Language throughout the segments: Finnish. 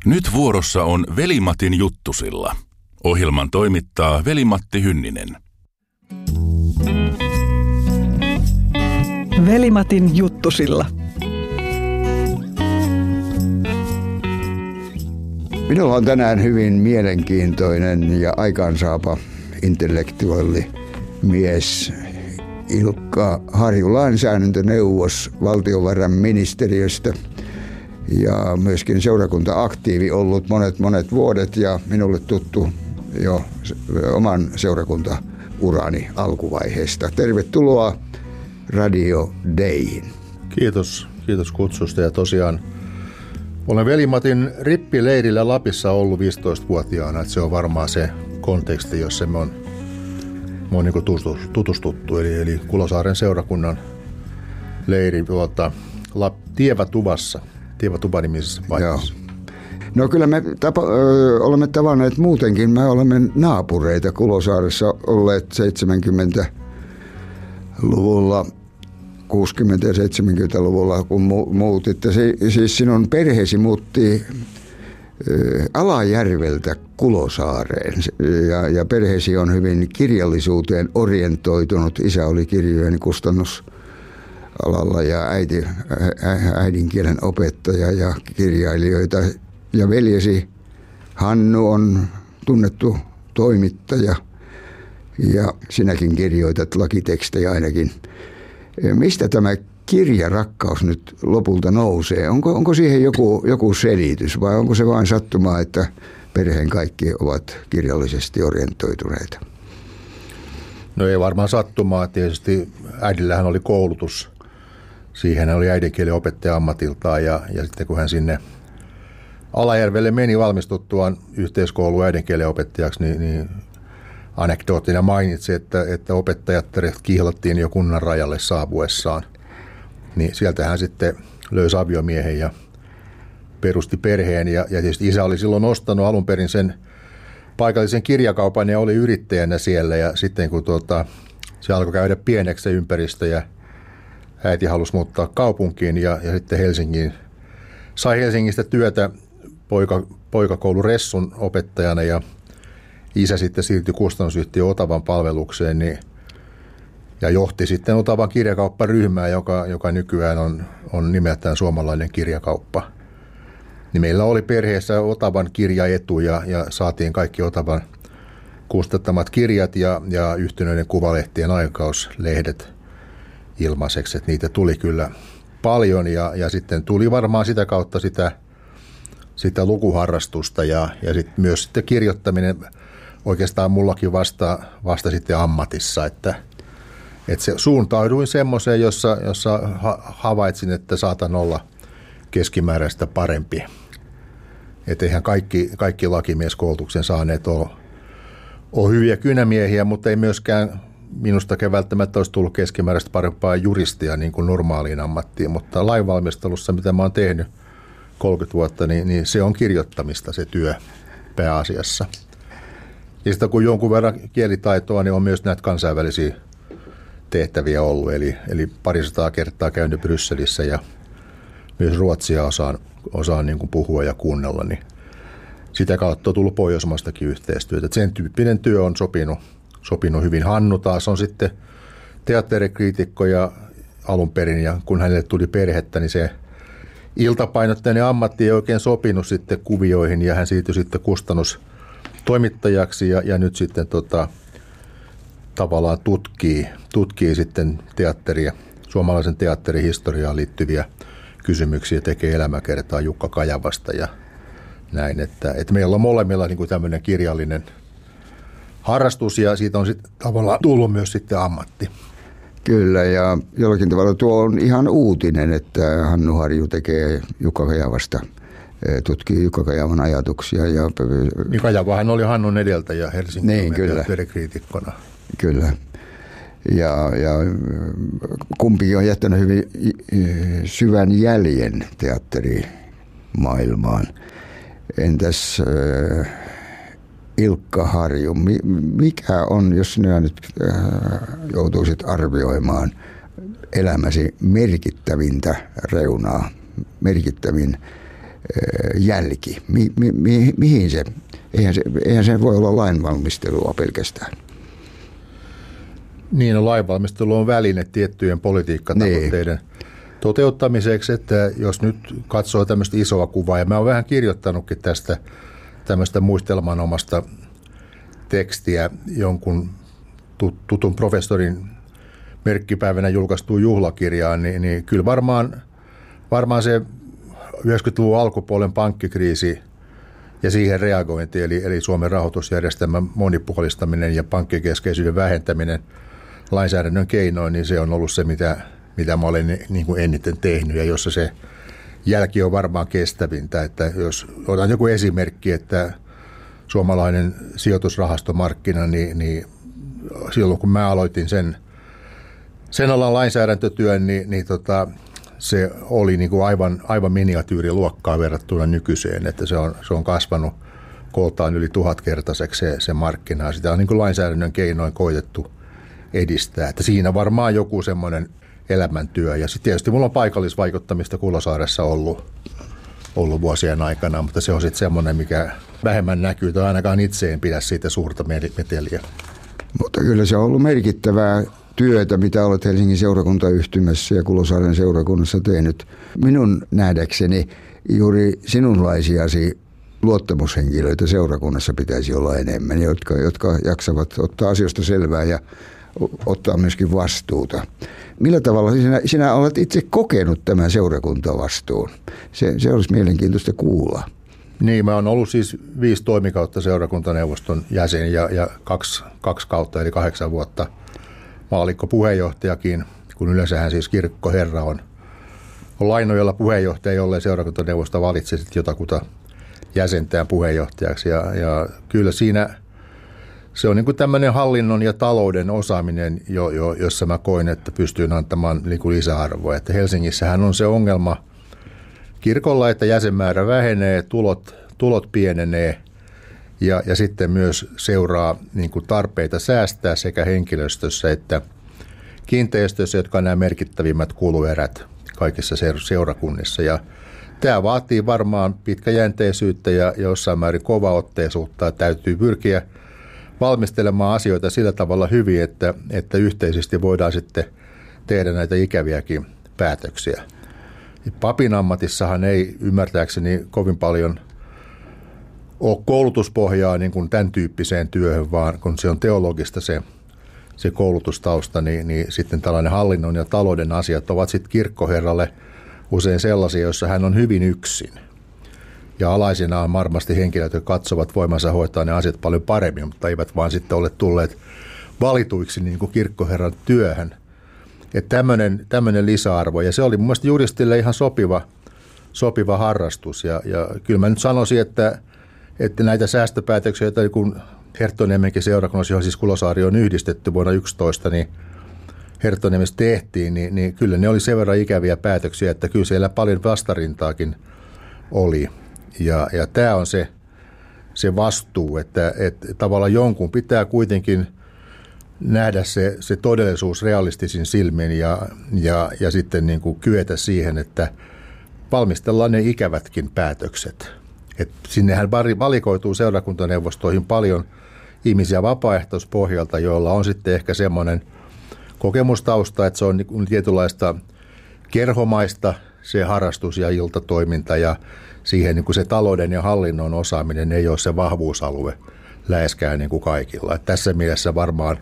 Nyt vuorossa on Veli-Matin juttusilla. Ohjelman toimittaa Veli-Matti Hynninen. Veli-Matin juttusilla. Minulla on tänään hyvin mielenkiintoinen ja aikaansaapa intellektuelli mies Ilkka Harju, lainsäädäntöneuvos valtiovarainministeriöstä ja myöskin seurakunta-aktiivi ollut monet vuodet ja minulle tuttu jo oman seurakuntaurani alkuvaiheesta. Tervetuloa Radio Dayhin. Kiitos kutsusta ja tosiaan olen Veli-Matin rippileirillä Lapissa ollut 15-vuotiaana, että se on varmaan se konteksti, jossa me on niin kuin tutustuttu, eli Kulosaaren seurakunnan leiri Tievätuba-nimisessä paikassa. No kyllä me olemme tavanneet muutenkin. Me olemme naapureita Kulosaaressa olleet 70-luvulla, 60- ja 70-luvulla, kun muutitte. Siis sinun perheesi muutti Alajärveltä Kulosaareen ja perheesi on hyvin kirjallisuuteen orientoitunut. Isä oli kirjojen kustannusalalla ja äidinkielen opettaja ja kirjailijoita. Ja veljesi Hannu on tunnettu toimittaja ja sinäkin kirjoitat lakitekstejä ainakin. Mistä tämä kirjarakkaus nyt lopulta nousee? Onko siihen joku selitys vai onko se vain sattumaa, että perheen kaikki ovat kirjallisesti orientoituneita? No ei varmaan sattumaa. Tietysti äidillähän oli koulutus. Siihen hän oli äidinkielen opettaja ammatiltaan ja sitten kun hän sinne Alajärvelle meni valmistuttuaan yhteiskoulun äidinkielen opettajaksi, niin anekdoottina mainitsi, että opettajat kihlattiin jo kunnan rajalle saapuessaan. Niin sieltä hän sitten löysi aviomiehen ja perusti perheen. Ja tietysti isä oli silloin ostanut alun perin sen paikallisen kirjakaupan ja oli yrittäjänä siellä. Ja sitten kun se alkoi käydä pieneksi se ympäristö ja äiti halusi muuttaa kaupunkiin ja sitten sai Helsingistä työtä poikakoulun Ressun opettajana ja isä sitten siirtyi kustannusyhtiö Otavan palvelukseen ja johti sitten Otavan kirjakaupparyhmää, joka nykyään on nimeltään Suomalainen kirjakauppa. Niin meillä oli perheessä Otavan kirjaetu ja saatiin kaikki Otavan kustantamat kirjat ja yhtenöiden kuvalehtien aikauslehdet ilmaiseksi. Että niitä tuli kyllä paljon ja sitten tuli varmaan sitä kautta sitä lukuharrastusta ja sitten myös sitten kirjoittaminen oikeastaan mullakin vasta sitten ammatissa, että se suuntauduin semmoiseen, jossa havaitsin, että saatan olla keskimääräistä parempi. Että eihän kaikki lakimieskoulutuksen saaneet ole hyviä kynämiehiä, mutta ei myöskään minustakin välttämättä olisi tullut keskimääräistä parempaa juristia niin kuin normaaliin ammattiin, mutta lainvalmistelussa, mitä mä oon tehnyt 30 vuotta, niin se on kirjoittamista se työ pääasiassa. Ja sitten kun jonkun verran kielitaitoa, niin on myös näitä kansainvälisiä tehtäviä ollut. Eli parisataa kertaa käynyt Brysselissä ja myös ruotsia osaan niin kuin puhua ja kuunnella. Niin sitä kautta on tullut pohjoismaistakin yhteistyötä. Et sen tyyppinen työ on sopinut hyvin. Hannu taas on sitten teatterikriitikko ja alun perin. Ja kun hänelle tuli perhettä, niin se iltapainotteinen ammatti ei oikein sopinut sitten kuvioihin. Ja hän siirtyi sitten kustannustoimittajaksi ja nyt sitten tavallaan tutkii sitten suomalaisen teatterin historiaan liittyviä kysymyksiä, tekee elämäkertaa Jukka Kajavasta ja näin, että meillä on molemmilla niin kuin tämmöinen kirjallinen harrastus ja siitä on sitten tavallaan tullut myös sitten ammatti. Kyllä ja jollakin tavalla tuo on ihan uutinen, että Hannu Harju tekee Jukka Kajavasta, tutkii Jukka Kajavan ajatuksia. Niin Kajavahan oli Hannun edeltäjä Helsingin teatterikriitikkona. Kyllä. Ja kumpikin on jättänyt hyvin syvän jäljen teatterimaailmaan. Entäs Ilkka Harju, mikä on, jos sinä nyt joutuisit arvioimaan elämäsi merkittävintä reunaa, merkittävin jälki? Mihin se? Eihän se voi olla lainvalmistelua pelkästään. Niin, lainvalmistelu on väline tiettyjen politiikkatavoitteiden toteuttamiseksi, että jos nyt katsoo tämmöistä isoa kuvaa, ja mä oon vähän kirjoittanutkin tästä tämmöistä muistelmanomasta tekstiä jonkun tutun professorin merkkipäivänä julkaistuun juhlakirjaan, niin kyllä varmaan se 90-luvun alkupuolen pankkikriisi ja siihen reagointi, eli Suomen rahoitusjärjestelmän monipuolistaminen ja pankkikeskeisyyden vähentäminen lainsäädännön keinoin, niin se on ollut se, mitä mä olen niin kuin eniten tehnyt, ja jossa se jälki on varmaan kestävintä. Että jos otan joku esimerkki, että suomalainen sijoitusrahastomarkkina, niin silloin kun mä aloitin sen alan lainsäädäntötyön, niin se oli niin kuin aivan miniatyyriluokkaa verrattuna nykyiseen, että se on kasvanut kooltaan yli 1000-kertaiseksi se markkina. Sitä on niin kuin lainsäädännön keinoin koitettu edistää, että siinä varmaan joku semmoinen elämäntyö. Ja sitten tietysti mulla on paikallisvaikuttamista Kulosaaressa ollut vuosien aikana, mutta se on sitten semmoinen, mikä vähemmän näkyy, tai ainakaan itse en pidä siitä suurta meteliä. Mutta kyllä se on ollut merkittävää työtä, mitä olet Helsingin seurakuntayhtymässä ja Kulosaaren seurakunnassa tehnyt. Minun nähdäkseni juuri sinunlaisiasi luottamushenkilöitä seurakunnassa pitäisi olla enemmän, jotka jaksavat ottaa asioista selvää ja ottaa myöskin vastuuta. Millä tavalla sinä olet itse kokenut tämän seurakuntavastuun? Se olisi mielenkiintoista kuulla. Niin, mä oon ollut siis 5 toimikautta seurakuntaneuvoston jäsen ja 2 kautta, eli 8 vuotta maallikkopuheenjohtajakin, kun yleensähän siis kirkkoherra on lainojalla puheenjohtaja, jolle seurakuntaneuvosto valitsee sitten jotakuta jäsentään puheenjohtajaksi. Ja kyllä siinä se on niin kuin tämmöinen hallinnon ja talouden osaaminen, jossa mä koin, että pystyin antamaan niin kuin lisäarvoa. Että Helsingissähän on se ongelma kirkolla, että jäsenmäärä vähenee, tulot pienenee ja sitten myös seuraa niin kuin tarpeita säästää sekä henkilöstössä että kiinteistöissä, jotka on nämä merkittävimmät kuluerät kaikissa seurakunnissa. Ja tämä vaatii varmaan pitkäjänteisyyttä ja jossain määrin kovaotteisuutta. Täytyy pyrkiä valmistelemaan asioita sillä tavalla hyvin, että yhteisesti voidaan sitten tehdä näitä ikäviäkin päätöksiä. Papin ammatissahan ei ymmärtääkseni kovin paljon ole koulutuspohjaa niin kuin tämän tyyppiseen työhön, vaan kun se on teologista se koulutustausta, niin sitten tällainen hallinnon ja talouden asiat ovat sitten kirkkoherralle usein sellaisia, joissa hän on hyvin yksin. Ja alaisina on varmasti henkilöt, jotka katsovat voimansa hoitaa ne asiat paljon paremmin, mutta eivät vaan sitten ole tulleet valituiksi niin kuin kirkkoherran työhön. Että tämmöinen lisäarvo, ja se oli mun mielestä juristille ihan sopiva harrastus. Ja kyllä mä nyt sanoisin, että näitä säästöpäätöksiä, joita kun Herttoniemenkin seurakunnassa, johon siis Kulosaari on yhdistetty vuonna 2011, niin Herttoniemessä tehtiin, niin kyllä ne oli sen verran ikäviä päätöksiä, että kyllä siellä paljon vastarintaakin oli. Ja tämä on se vastuu, että tavallaan jonkun pitää kuitenkin nähdä se todellisuus realistisin silmin ja sitten niin kuin kyetä siihen, että valmistellaan ne ikävätkin päätökset. Et sinnehän valikoituu seurakuntaneuvostoihin paljon ihmisiä vapaaehtoispohjalta, joilla on sitten ehkä semmoinen kokemustausta, että se on niin tietynlaista kerhomaista se harrastus ja iltatoiminta ja siihen niin kuin se talouden ja hallinnon osaaminen ei ole se vahvuusalue läheskään niin kuin kaikilla. Et tässä mielessä varmaan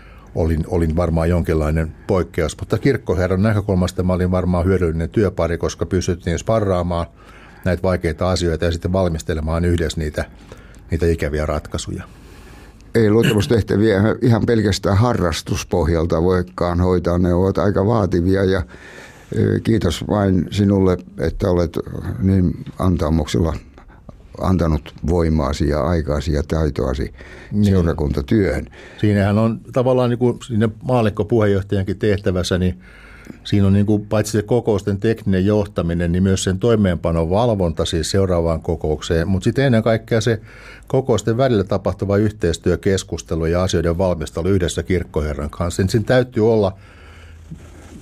olin varmaan jonkinlainen poikkeus, mutta kirkkoherran näkökulmasta mä olin varmaan hyödyllinen työpari, koska pystyttiin sparraamaan näitä vaikeita asioita ja sitten valmistelemaan yhdessä niitä ikäviä ratkaisuja. Ei luottamustehtäviä ihan pelkästään harrastuspohjalta voikaan hoitaa, ne ovat aika vaativia ja kiitos vain sinulle, että olet niin antaumuksella antanut voimaasi ja aikaasi ja taitoasi seurakuntatyöhön. Siinähän on tavallaan niin kuin siinä maallikkopuheenjohtajankin tehtävässä, niin siinä on niin kuin paitsi se kokousten tekninen johtaminen, niin myös sen toimeenpanon valvonta siis seuraavaan kokoukseen, mutta sitten ennen kaikkea se kokousten välillä tapahtuva yhteistyö, keskustelu ja asioiden valmistelu yhdessä kirkkoherran kanssa. Sen täytyy olla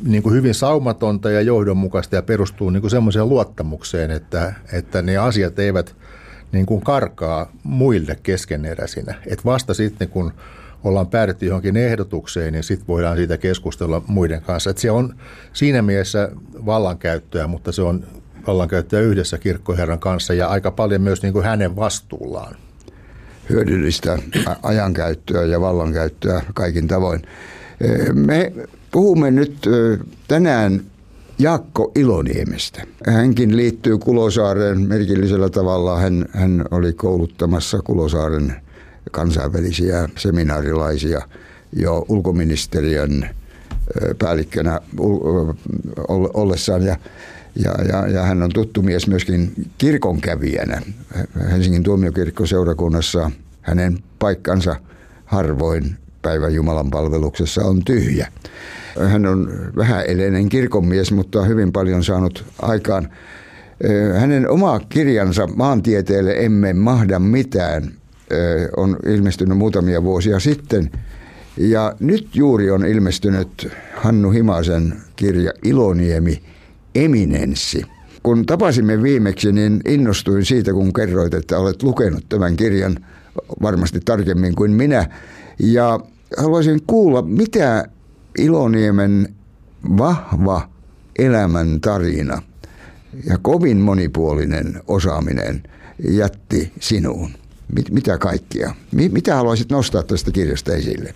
niin kuin hyvin saumatonta ja johdonmukaista ja perustuu niin kuin semmoiseen luottamukseen, että ne asiat eivät niin kuin karkaa muille keskeneräisinä. Että vasta sitten, kun ollaan päädytty johonkin ehdotukseen, niin sitten voidaan siitä keskustella muiden kanssa. Että se on siinä mielessä vallankäyttöä, mutta se on vallankäyttöä yhdessä kirkkoherran kanssa ja aika paljon myös niin kuin hänen vastuullaan. Hyödyllistä ajankäyttöä ja vallankäyttöä kaikin tavoin. Me puhumme nyt tänään Jaakko Iloniemestä. Hänkin liittyy Kulosaareen merkillisellä tavalla. Hän oli kouluttamassa Kulosaaren kansainvälisiä seminaarilaisia jo ulkoministeriön päällikkönä ollessaan. Ja hän on tuttu mies myöskin kirkonkävijänä. Helsingin tuomiokirkkoseurakunnassa hänen paikkansa harvoin päivän Jumalan palveluksessa on tyhjä. Hän on vähäeleinen kirkonmies, mutta hyvin paljon saanut aikaan. Hänen oma kirjansa Maantieteelle emme mahda mitään on ilmestynyt muutamia vuosia sitten. Ja nyt juuri on ilmestynyt Hannu Himasen kirja Iloniemi Eminenssi. Kun tapasimme viimeksi, niin innostuin siitä, kun kerroit, että olet lukenut tämän kirjan varmasti tarkemmin kuin minä. Ja haluaisin kuulla, mitä Iloniemen vahva elämän tarina ja kovin monipuolinen osaaminen jätti sinuun. Mitä kaikkia? Mitä haluaisit nostaa tästä kirjasta esille?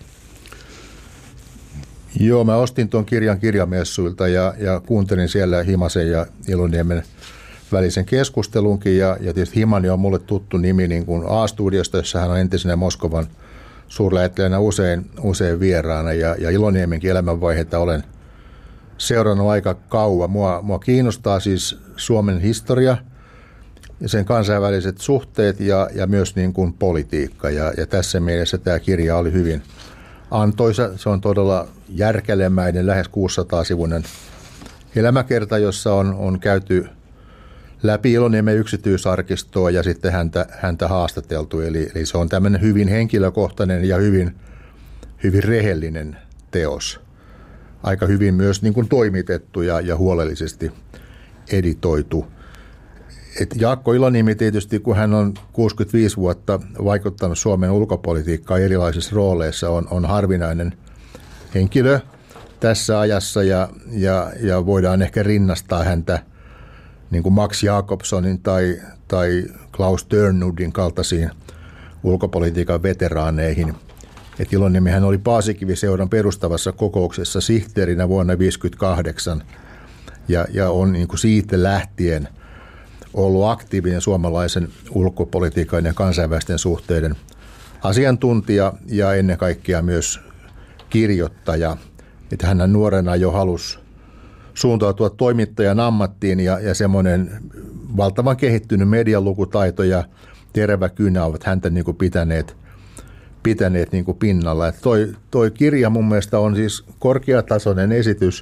Joo, mä ostin tuon kirjan kirjamessuilta ja kuuntelin siellä Himasen ja Iloniemen välisen keskustelunkin. Ja tietysti Himani on mulle tuttu nimi niin kuin A-studiosta, jossa hän on entisenä Moskovan suurlähettilänä usein vieraana. Ja Iloniemenkin elämänvaiheita olen seurannut aika kauan. Mua kiinnostaa siis Suomen historia ja sen kansainväliset suhteet ja myös niin kuin politiikka. Ja tässä mielessä tämä kirja oli hyvin antoisa. Se on todella järkelemäinen, lähes 600-sivuinen elämäkerta, jossa on käyty läpi Iloniemen yksityisarkistoa ja sitten häntä haastateltu. Eli se on tämmöinen hyvin henkilökohtainen ja hyvin rehellinen teos. Aika hyvin myös niin kuin toimitettu ja huolellisesti editoitu. Et Jaakko Iloniemi tietysti, kun hän on 65 vuotta vaikuttanut Suomen ulkopolitiikkaan erilaisissa rooleissa, on harvinainen henkilö tässä ajassa ja voidaan ehkä rinnastaa häntä niin kuin Max Jakobsonin tai Klaus Stjernudin kaltaisiin ulkopolitiikan veteraaneihin. Et Iloniemihän oli Paasikivi-seuran perustavassa kokouksessa sihteerinä vuonna 1958 ja on niin kuin siitä lähtien ollut aktiivinen suomalaisen ulkopolitiikan ja kansainvälisten suhteiden asiantuntija ja ennen kaikkea myös kirjoittaja. Että hän nuorena jo halusi suuntautua toimittajan ammattiin ja semmoinen valtavan kehittynyt medialukutaito ja terävä kynä ovat häntä niin kuin pitäneet niin kuin pinnalla. Että toi kirja mun mielestä on siis korkeatasoinen esitys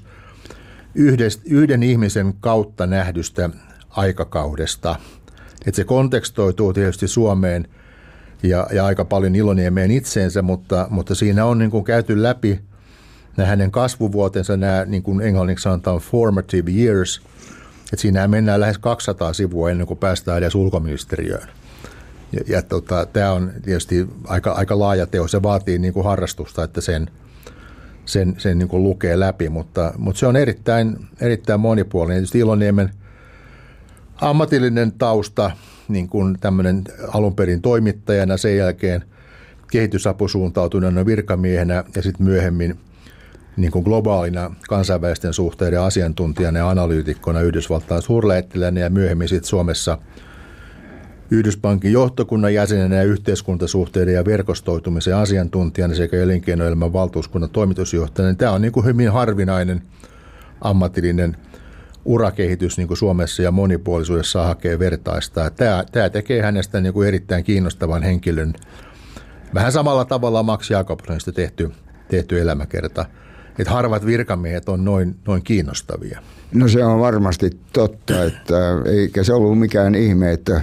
yhden ihmisen kautta nähdystä aikakaudesta. Että se kontekstoituu tietysti Suomeen ja aika paljon Iloniemeen itseensä, mutta siinä on niin kuin käyty läpi nämä hänen kasvuvuotensa, nämä niin kuin englanniksi sanotaan formative years. Että siinä mennään lähes 200 sivua ennen kuin päästään edes ulkoministeriöön. Ja tämä on tietysti aika laaja teos. Se vaatii niin kuin harrastusta, että sen niin kuin lukee läpi, mutta se on erittäin monipuolinen. Tietysti Iloniemen ammatillinen tausta, niin kuin tämmöinen alun perin toimittajana, sen jälkeen kehitysapusuuntautuneena virkamiehenä ja sitten myöhemmin niin kuin globaalina kansainvälisten suhteiden asiantuntijana ja analyytikkona Yhdysvaltain suurlähettilänä ja myöhemmin sitten Suomessa Yhdyspankin johtokunnan jäsenenä ja yhteiskuntasuhteiden ja verkostoitumisen asiantuntijana sekä elinkeinoelämän valtuuskunnan toimitusjohtajana. Tämä on niin kuin hyvin harvinainen ammatillinen urakehitys niin kuin Suomessa ja monipuolisuudessa hakee vertaista. Tämä tekee hänestä niin kuin erittäin kiinnostavan henkilön. Vähän samalla tavalla Max Jakobsonista tehty elämäkerta. Että harvat virkamiehet on noin kiinnostavia. No se on varmasti totta, että eikä se ollut mikään ihme, että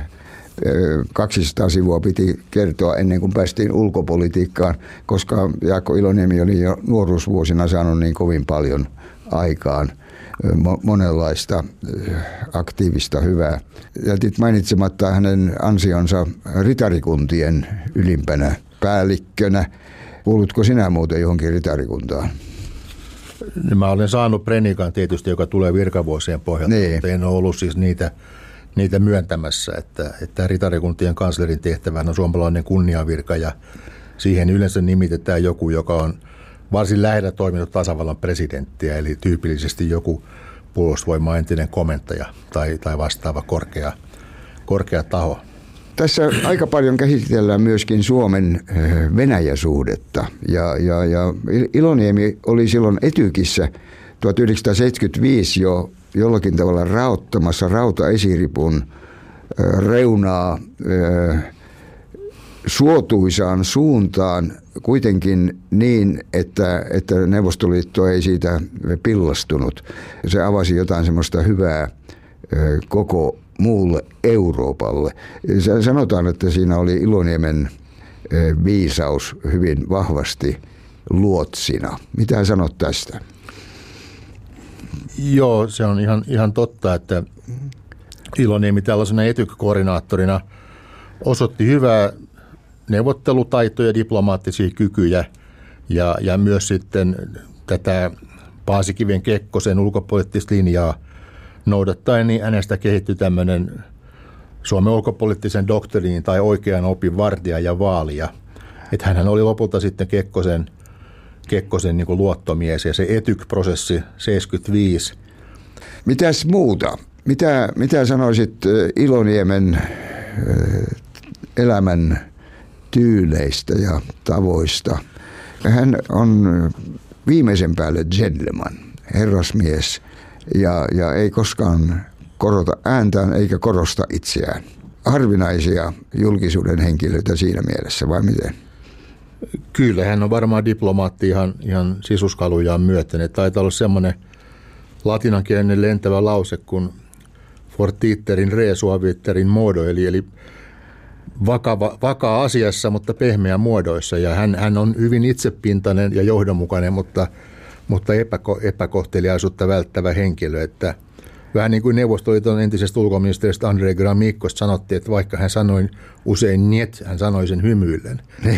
200 sivua piti kertoa ennen kuin päästiin ulkopolitiikkaan, koska Jaakko Iloniemi oli jo nuoruusvuosina saanut niin kovin paljon aikaan monenlaista aktiivista hyvää. Jätit mainitsematta hänen ansionsa ritarikuntien ylimpänä päällikkönä. Kuulutko sinä muuten johonkin ritarikuntaan? Mä olen saanut prenikan tietysti, joka tulee virkavuosien pohjalta, mutta en ole ollut siis niitä myöntämässä, että ritarikuntien kanslerin tehtävänä on suomalainen kunniavirka ja siihen yleensä nimitetään joku, joka on varsin lähellä toiminut tasavallan presidenttiä, eli tyypillisesti joku puolustusvoimaa entinen komentaja tai vastaava korkea taho. Tässä aika paljon käsitellään myöskin Suomen Venäjä-suhdetta ja Iloniemi oli silloin Etykissä 1975 jo jollakin tavalla raottamassa rautaesiripun reunaa suotuisaan suuntaan kuitenkin niin, että Neuvostoliitto ei siitä pillastunut. Se avasi jotain semmoista hyvää koko muulle Euroopalle. Sanotaan, että siinä oli Iloniemen viisaus hyvin vahvasti luotsina. Mitä sanot tästä? Joo, se on ihan totta, että Iloniemi tällaisena etyk-koordinaattorina osoitti hyvää neuvottelutaitoja ja diplomaattisia kykyjä ja myös sitten tätä Paasikiven Kekkosen ulkopoliittista linjaa noudattaen, niin hänestä kehittyi tämmöinen Suomen ulkopoliittisen doktriinin tai oikean opin vartija ja vaalija. Että hänhän oli lopulta sitten Kekkosen niin kuin luottomies ja se etyk-prosessi 75. Mitäs muuta? Mitä sanoisit Iloniemen elämän tyyleistä ja tavoista? Hän on viimeisen päälle gentleman, herrasmies ja ei koskaan korota ääntään eikä korosta itseään. Harvinaisia julkisuuden henkilöitä siinä mielessä, vai miten? Kyllä, hän on varmaan diplomaatti ihan sisuskalujaan myöten. Taitaa olla semmoinen latinankielinen lentävä lause kuin fortiterin re suaviterin modo, eli vakaa asiassa, mutta pehmeä muodoissa. Ja hän on hyvin itsepintainen ja johdonmukainen, mutta epäkohteliaisuutta välttävä henkilö. Että vähän niin kuin Neuvostoliiton entisestä ulkoministeristä Andrei Gromykosta sanottiin, että vaikka hän sanoi usein niet, hän sanoi sen hymyillen.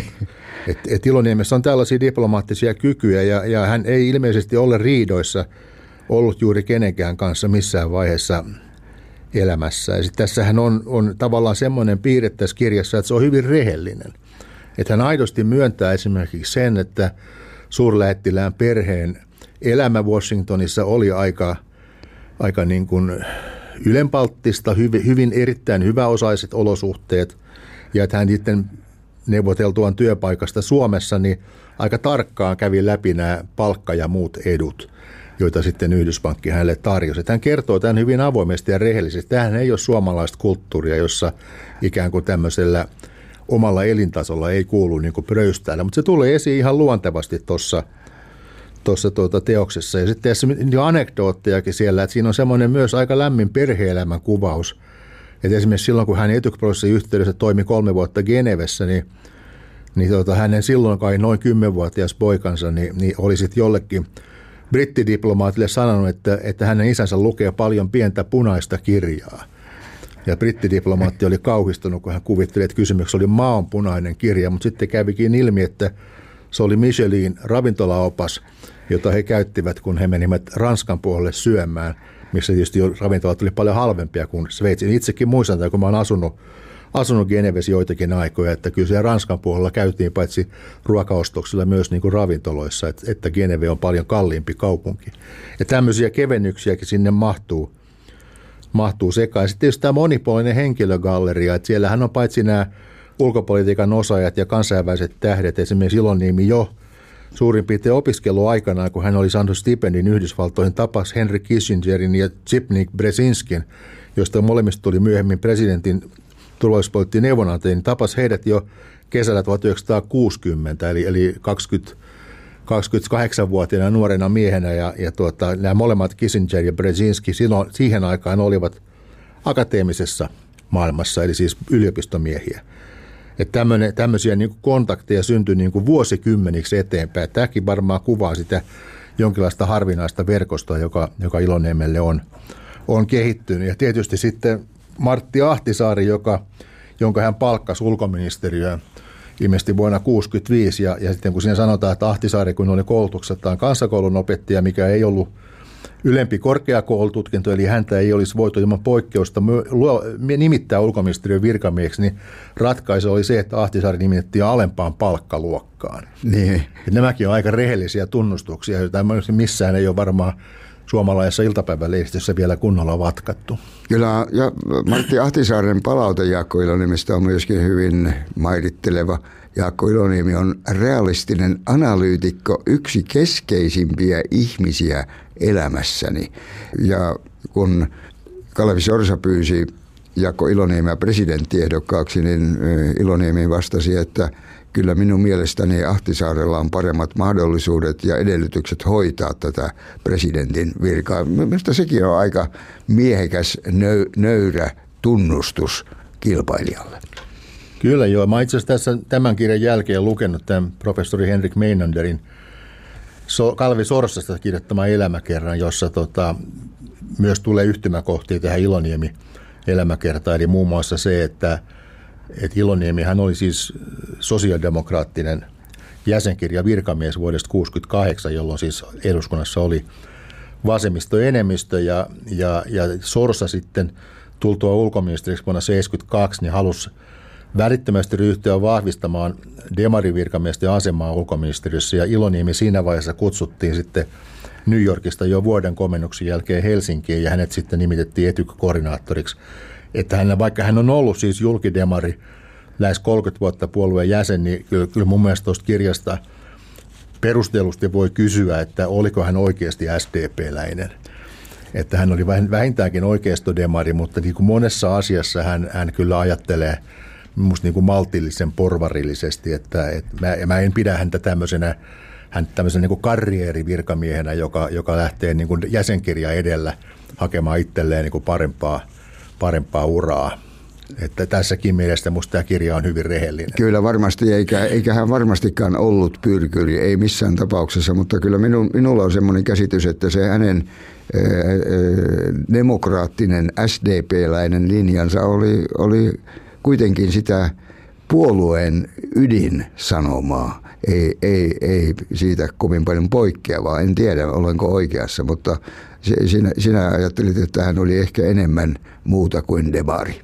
Et Iloniemessä on tällaisia diplomaattisia kykyjä ja hän ei ilmeisesti ole riidoissa ollut juuri kenenkään kanssa missään vaiheessa elämässä. Ja tässähän on tavallaan semmoinen piirre tässä kirjassa, että se on hyvin rehellinen. Että hän aidosti myöntää esimerkiksi sen, että suurlähettilään perheen elämä Washingtonissa oli aika niin kuin ylenpalttista, hyvin erittäin hyväosaiset olosuhteet ja että hän sitten neuvoteltuaan työpaikasta Suomessa niin aika tarkkaan kävi läpi nämä palkka- ja muut edut, joita sitten Yhdyspankki hänelle tarjosi. Hän kertoo tämän hyvin avoimesti ja rehellisesti. Tämähän ei ole suomalaista kulttuuria, jossa ikään kuin tämmöisellä omalla elintasolla ei kuulu niin kuin pröystäällä, mutta se tulee esiin ihan luontevasti tuossa teoksessa. Ja sitten tässä on anekdoottejakin siellä, että siinä on semmoinen myös aika lämmin perhe-elämän kuvaus. Että esimerkiksi silloin, kun hän etyk-prosessin yhteydessä toimi 3 vuotta Genevessä, niin hänen silloin kai noin 10-vuotias poikansa niin oli sitten jollekin brittidiplomaatille sanonut, että hänen isänsä lukee paljon pientä punaista kirjaa. Ja brittidiplomaatti oli kauhistunut, kun hän kuvitteli, että kysymyksessä oli maanpunainen kirja, mutta sitten kävikin ilmi, että se oli Michelin ravintolaopas, jota he käyttivät, kun he menivät Ranskan puolelle syömään, missä tietysti ravintolat oli paljon halvempia kuin Sveitsin. Itsekin muistan, kun mä oon asunut Genevessä joitakin aikoja, että kyllä siellä Ranskan puolella käytiin paitsi ruokaostoksilla myös niin kuin ravintoloissa, että Geneve on paljon kalliimpi kaupunki. Ja tämmöisiä kevennyksiäkin sinne mahtuu sekaan. Sitten just tämä monipuolinen henkilögalleria, että siellähän on paitsi nämä ulkopolitiikan osaajat ja kansainväliset tähdet, esimerkiksi Iloniemi jo suurin piirtein opiskeluaikanaan, kun hän oli saanut stipendin Yhdysvaltoihin, tapasi Henry Kissingerin ja Zbigniew Brzezinskin, josta molemmista tuli myöhemmin presidentin turvallisuuspoliittinen neuvonantaja, niin tapasi heidät jo kesällä 1960, eli 28-vuotiaana nuorena miehenä, ja nämä molemmat Kissinger ja Brzezinski silloin siihen aikaan olivat akateemisessa maailmassa, eli siis yliopistomiehiä. Että tämmöisiä niin kuin kontakteja syntyi niin kuin vuosikymmeniksi eteenpäin. Tämäkin varmaan kuvaa sitä jonkinlaista harvinaista verkostoa, joka Iloniemelle on kehittynyt. Ja tietysti sitten Martti Ahtisaari, jonka hän palkkasi ulkoministeriöön ilmeisesti vuonna 1965. Ja sitten kun siinä sanotaan, että Ahtisaari, kun oli koulutukseltaan kansakoulun opettaja, mikä ei ollut ylempi korkeakoulututkinto, eli häntä ei olisi voitu ilman poikkeusta nimittää ulkoministeriön virkamieheksi, niin ratkaisu oli se, että Ahtisaari nimitettiin alempaan palkkaluokkaan. Niin. Nämäkin on aika rehellisiä tunnustuksia, joita missään ei ole varmaan suomalaisessa iltapäivälehdistössä vielä kunnolla vatkattu. Kyllä, ja Martti Ahtisaaren palaute Jaakko Iloniemestä on myöskin hyvin mairitteleva. Jaakko Iloniemi on realistinen analyytikko, yksi keskeisimpiä ihmisiä elämässäni. Ja kun Kalevi Sorsa pyysi Jaakko Iloniemeä presidenttiehdokkaaksi, niin Iloniemi vastasi, että kyllä minun mielestäni Ahtisaarella on paremmat mahdollisuudet ja edellytykset hoitaa tätä presidentin virkaa. Minusta sekin on aika miehekäs, nöyrä tunnustus kilpailijalle. Kyllä joo. Mä itse asiassa tässä tämän kirjan jälkeen lukenut tämän professori Henrik Meinanderin Kalevi Sorsasta kirjoittama elämäkerran, jossa myös tulee yhtymäkohtia tähän Iloniemi-elämäkertaan. Eli muun muassa se, että Iloniemi hän oli siis sosiaalidemokraattinen jäsenkirja virkamies vuodesta 1968, jolloin siis eduskunnassa oli vasemmistoenemmistö ja Sorsa sitten tultua ulkoministeriksi vuonna 1972 niin halusi välittömästi ryhtyä vahvistamaan demarivirkamiesten asemaa ulkoministeriössä, ja Iloniemi siinä vaiheessa kutsuttiin sitten New Yorkista jo vuoden komennuksen jälkeen Helsinkiin, ja hänet sitten nimitettiin etyk-koordinaattoriksi. Että vaikka hän on ollut siis julkidemari lähes 30 vuotta puolueen jäsen, niin kyllä mun mielestä tuosta kirjasta perustellusti voi kysyä, että oliko hän oikeasti SDP-läinen. Että hän oli vähintäänkin oikeistodemari, mutta niin kuin monessa asiassa hän kyllä ajattelee minusta niin kuin maltillisen porvarillisesti, että mä en pidä häntä tämmöisenä niin kuin karrierivirkamiehenä, joka lähtee niin kuin jäsenkirja edellä hakemaan itselleen niin kuin parempaa uraa. Että tässäkin mielessä minusta tämä kirja on hyvin rehellinen. Kyllä varmasti, eikä hän varmastikaan ollut pyrkyri, ei missään tapauksessa, mutta kyllä minulla on semmoinen käsitys, että se hänen demokraattinen SDP-läinen linjansa oli kuitenkin sitä puolueen ydinsanomaa. Ei siitä kovin paljon poikkeavaa. En tiedä, olenko oikeassa, mutta sinä ajattelit, että hän oli ehkä enemmän muuta kuin demari.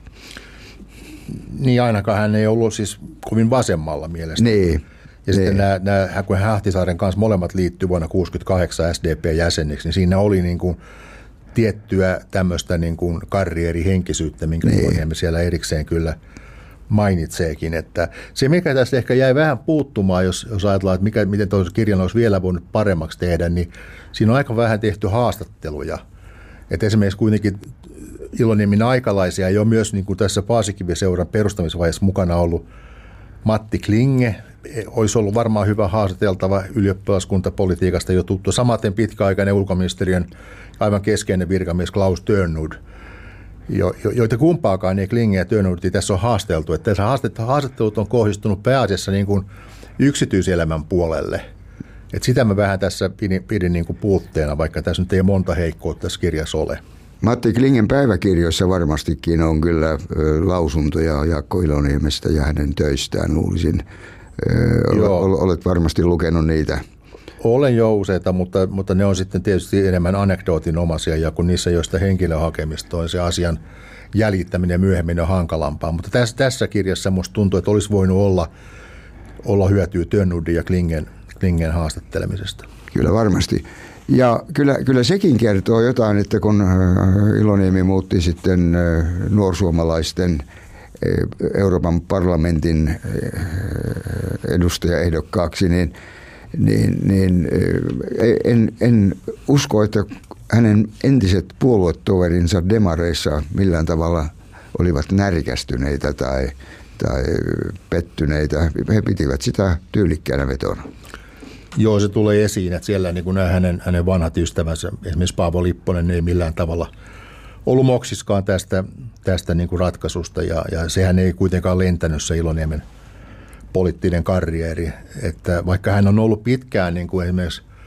Niin ainakaan hän ei ollut siis kovin vasemmalla mielestäni. Niin. Ja sitten kun hän Ahtisaaren kanssa molemmat liittyi vuonna 1968 SDP-jäseniksi, niin siinä oli niin kuin tiettyä tämmöistä niin kuin karrierihenkisyyttä, minkä me siellä erikseen kyllä mainitseekin. Että se, mikä tässä ehkä jäi vähän puuttumaan, jos ajatellaan, että miten tuossa kirjan olisi vielä voinut paremmaksi tehdä, niin siinä on aika vähän tehty haastatteluja. Että esimerkiksi kuitenkin Iloniemen aikalaisia ei ole myös niin kuin tässä Paasikivi-seuran perustamisvaiheessa mukana ollut Matti Klinge. Olisi ollut varmaan hyvä haastateltava ylioppilaskuntapolitiikasta jo tuttu. Samaten pitkäaikainen ulkoministeriön aivan keskeinen virkamies Klaus Törnrud, joita kumpaakaan niin Klinge ja Törnrud tässä on haasteltu. Että tässä haastattelut on kohdistunut pääasiassa niin kuin yksityiselämän puolelle. Että sitä mä vähän tässä pidin niin kuin puutteena, vaikka tässä nyt ei monta heikkoutta tässä kirjassa ole. Matti Klingen päiväkirjoissa varmastikin on kyllä lausuntoja Jaakko Iloniemestä ja hänen töistään, luulisin. Olet varmasti lukenut niitä. Olen jo useita, mutta ne on sitten tietysti enemmän anekdootinomaisia, ja kun niissä joista henkilöhakemista on se asian jäljittäminen myöhemmin on hankalampaa. Mutta tässä kirjassa musta tuntuu, että olisi voinut olla hyötyä Törnrudin ja Klingen haastattelemisesta. Kyllä varmasti. Ja kyllä sekin kertoo jotain, että kun Iloniemi muutti sitten nuorsuomalaisten Euroopan parlamentin edustajaehdokkaaksi, niin en usko, että hänen entiset puoluetoverinsa demareissa millään tavalla olivat närkästyneitä tai pettyneitä. He pitivät sitä tyylikkäänä vetona. Joo, se tulee esiin, että siellä niin kuin nämä hänen vanhat ystävänsä, esimerkiksi Paavo Lipponen, ei millään tavalla ollut moksiskaan tästä niin kuin ratkaisusta, ja sehän ei kuitenkaan lentänyt se Iloniemen poliittinen karrieri, että vaikka hän on ollut pitkään niin kuin esimerkiksi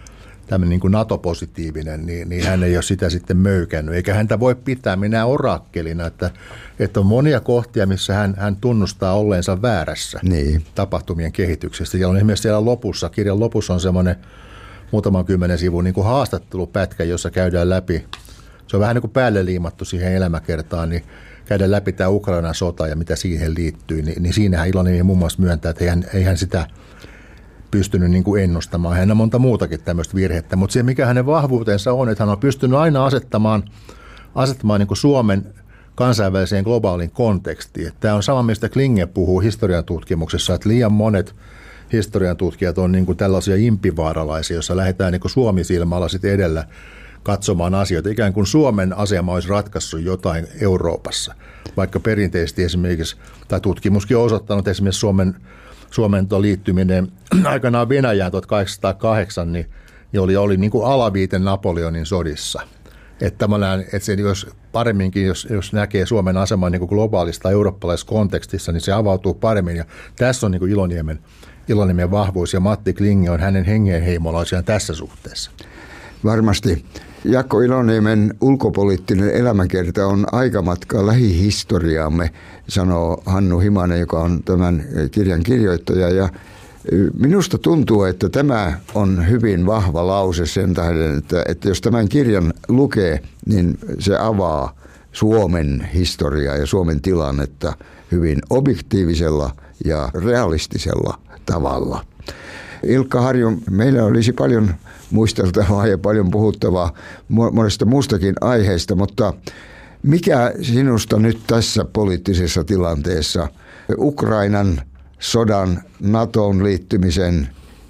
tämmöinen niin kuin NATO-positiivinen, niin hän ei ole sitä sitten möykännyt. Eikä häntä voi pitää minä orakkelina, että on monia kohtia, missä hän tunnustaa olleensa väärässä tapahtumien kehityksestä. Ja on esimerkiksi siellä lopussa, kirjan lopussa on semmoinen muutaman 10 sivun niin kuin haastattelupätkä, jossa käydään läpi. Se on vähän niin kuin päälle liimattu siihen elämäkertaan, niin käydään läpi tämä Ukrainan sota ja mitä siihen liittyy. Niin siinähän Iloniemi muun muassa myöntää, että ei hän sitä pystynyt niin kuin ennustamaan. Hän on monta muutakin tämmöistä virhettä, mutta se mikä hänen vahvuutensa on, että hän on pystynyt aina asettamaan niin kuin Suomen kansainväliseen globaaliin kontekstiin. Tämä on sama, mistä Klinge puhuu historian tutkimuksessa, että liian monet historian tutkijat on niin kuin tällaisia impivaaralaisia, joissa lähdetään niin kuin Suomi-silmällä sitten edellä katsomaan asioita. Ikään kuin Suomen asema olisi ratkaissut jotain Euroopassa, vaikka perinteisesti esimerkiksi, tai tutkimuskin on osoittanut esimerkiksi Suomen liittyminen aikanaan Venäjään 1808, niin oli niin kuin alaviite Napoleonin sodissa. Että se jos paremminkin, jos näkee Suomen aseman niin kuin globaalista eurooppalaisessa kontekstissa, niin se avautuu paremmin. Ja tässä on niin kuin Iloniemen vahvuus, ja Matti Klinge on hänen hengenheimolaisiaan tässä suhteessa. Varmasti. Jaakko Iloniemen ulkopoliittinen elämänkerta on aikamatka lähihistoriaamme, sanoo Hannu Himanen, joka on tämän kirjan kirjoittaja. Ja minusta tuntuu, että tämä on hyvin vahva lause sen tähden, että jos tämän kirjan lukee, niin se avaa Suomen historiaa ja Suomen tilannetta hyvin objektiivisella ja realistisella tavalla. Ilkka Harju, meillä olisi paljon muisteltavaa ja paljon puhuttavaa monesta muustakin aiheesta, mutta mikä sinusta nyt tässä poliittisessa tilanteessa Ukrainan sodan, NATOon liittymisen,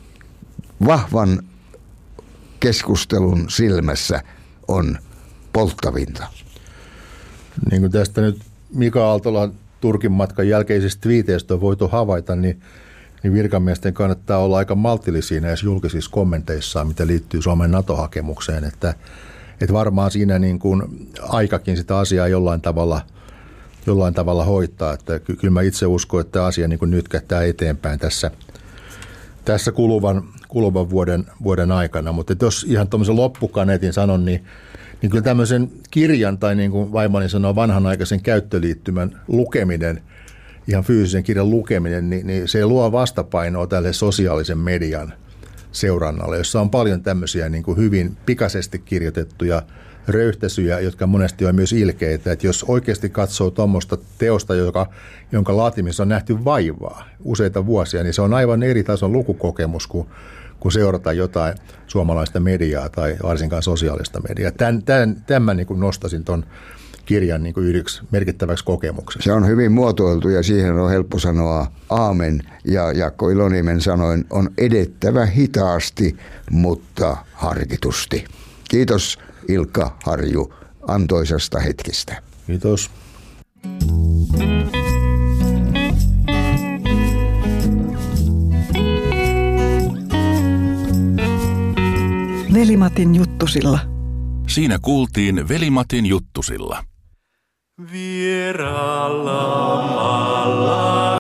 vahvan keskustelun silmässä on polttavinta? Niin kuin tästä nyt Mika Aaltolan Turkin matkan jälkeisistä twiiteistä on voitu havaita, niin virkamiesten kannattaa olla aika maltillisia näissä julkisissa kommenteissaan, mitä liittyy Suomen NATO-hakemukseen, että varmaan siinä niin kuin aikakin sitä asiaa jollain tavalla hoitaa, että kyllä mä itse uskon, että asia niin kuin nytkähtää eteenpäin tässä kuluvan vuoden aikana, mutta jos ihan tuommoisen loppukaneetin sanon, niin kyllä tämmöisen kirjan tai niin kuin vaimoni sanoo vanhanaikaisen käyttöliittymän lukeminen, ihan fyysisen kirjan lukeminen, niin se luo vastapainoa tälle sosiaalisen median seurannalle, jossa on paljon tämmöisiä niin kuin hyvin pikaisesti kirjoitettuja röyhtäisyjä, jotka monesti on myös ilkeitä. Että jos oikeasti katsoo tuommoista teosta, jonka laatimisessa on nähty vaivaa useita vuosia, niin se on aivan eri tason lukukokemus kun seurataan jotain suomalaista mediaa tai varsinkaan sosiaalista mediaa. Tämän niin kuin nostaisin tuon kirjan niin kuin yhdeksi merkittäväksi kokemukseksi. Se on hyvin muotoiltu ja siihen on helppo sanoa aamen. Ja Jaakko Iloniemen sanoin, on edettävä hitaasti, mutta harkitusti. Kiitos Ilkka Harju antoisasta hetkestä. Kiitos. Veli-Matin juttusilla. Siinä kuultiin Veli-Matin juttusilla. Vieraalla maalla